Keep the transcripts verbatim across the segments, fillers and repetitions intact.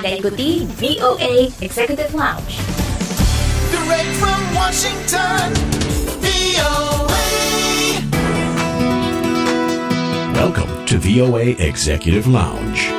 Anda ikuti V O A Executive Lounge. Direct from Washington, V O A. Welcome to V O A Executive Lounge.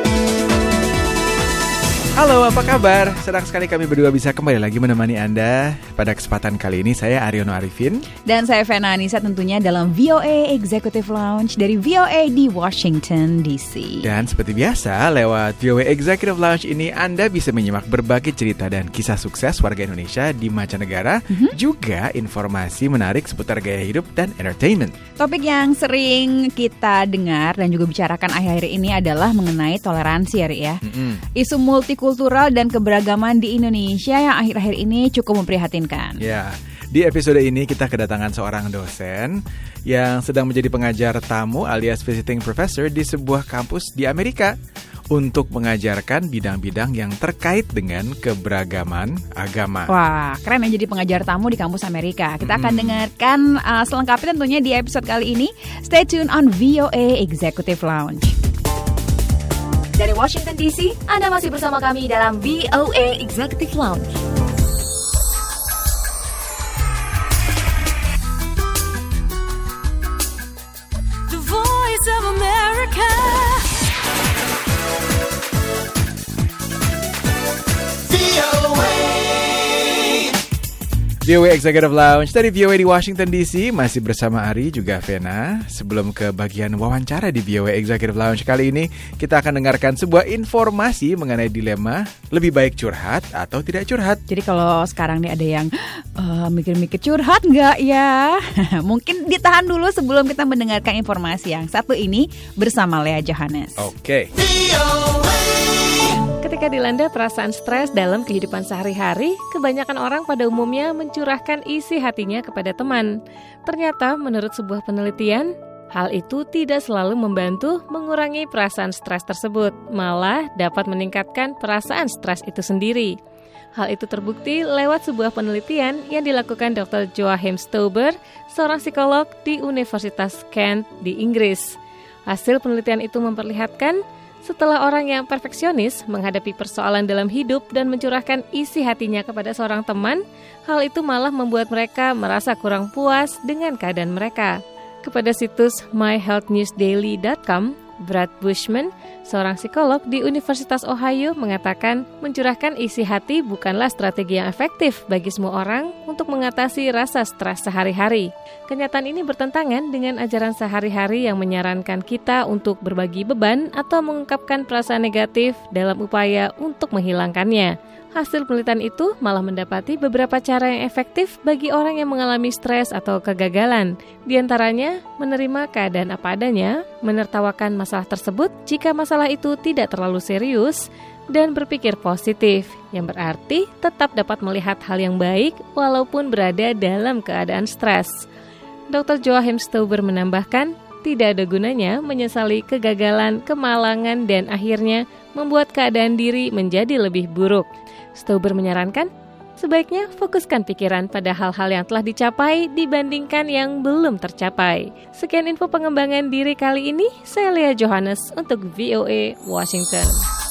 Halo, apa kabar? Senang sekali kami berdua bisa kembali lagi menemani Anda. Pada kesempatan kali ini saya Aryono Arifin. Dan saya Fena Anissa tentunya dalam V O A Executive Lounge dari V O A di Washington D C. Dan seperti biasa, lewat V O A Executive Lounge ini Anda bisa menyimak berbagai cerita dan kisah sukses warga Indonesia di mancanegara, mm-hmm. juga informasi menarik seputar gaya hidup dan entertainment. Topik yang sering kita dengar dan juga bicarakan akhir-akhir ini adalah mengenai toleransi ya, Ri, ya. Mm-hmm. Isu multikultural dan keberagaman di Indonesia yang akhir-akhir ini cukup memprihatinkan. Ya, di episode ini kita kedatangan seorang dosen yang sedang menjadi pengajar tamu alias visiting professor di sebuah kampus di Amerika untuk mengajarkan bidang-bidang yang terkait dengan keberagaman agama. Wah, keren ya jadi pengajar tamu di kampus Amerika. Kita akan hmm. dengarkan uh, selengkapnya tentunya di episode kali ini. Stay tune on V O A Executive Lounge. Dari Washington D C, Anda masih bersama kami dalam V O A Executive Lounge. The Voice of America. V O A. V O A Executive Lounge dari V O A di Washington D C masih bersama Ari juga Vena. Sebelum ke bagian wawancara di V O A Executive Lounge kali ini, kita akan dengarkan sebuah informasi mengenai dilema lebih baik curhat atau tidak curhat. Jadi kalau sekarang nih ada yang uh, mikir-mikir curhat nggak ya? Mungkin ditahan dulu sebelum kita mendengarkan informasi yang satu ini bersama Lea Johannes. Oke. Okay. Ketika dilanda perasaan stres dalam kehidupan sehari-hari, kebanyakan orang pada umumnya mencurahkan isi hatinya kepada teman. Ternyata menurut sebuah penelitian, hal itu tidak selalu membantu mengurangi perasaan stres tersebut, malah dapat meningkatkan perasaan stres itu sendiri. Hal itu terbukti lewat sebuah penelitian yang dilakukan dokter Joachim Stauber, seorang psikolog di Universitas Kent di Inggris. Hasil penelitian itu memperlihatkan setelah orang yang perfeksionis menghadapi persoalan dalam hidup dan mencurahkan isi hatinya kepada seorang teman, hal itu malah membuat mereka merasa kurang puas dengan keadaan mereka. Kepada situs my health news daily dot com, Brad Bushman, seorang psikolog di Universitas Ohio, mengatakan mencurahkan isi hati bukanlah strategi yang efektif bagi semua orang untuk mengatasi rasa stres sehari-hari. Kenyataan ini bertentangan dengan ajaran sehari-hari yang menyarankan kita untuk berbagi beban atau mengungkapkan perasaan negatif dalam upaya untuk menghilangkannya. Hasil penelitian itu malah mendapati beberapa cara yang efektif bagi orang yang mengalami stres atau kegagalan. Di antaranya, menerima keadaan apa adanya, menertawakan masalah tersebut jika masalah itu tidak terlalu serius, dan berpikir positif, yang berarti tetap dapat melihat hal yang baik walaupun berada dalam keadaan stres. dokter Joachim Stauber menambahkan, tidak ada gunanya menyesali kegagalan, kemalangan, dan akhirnya membuat keadaan diri menjadi lebih buruk. Stauber menyarankan, sebaiknya fokuskan pikiran pada hal-hal yang telah dicapai dibandingkan yang belum tercapai. Sekian info pengembangan diri kali ini, saya Lea Johannes untuk V O A Washington.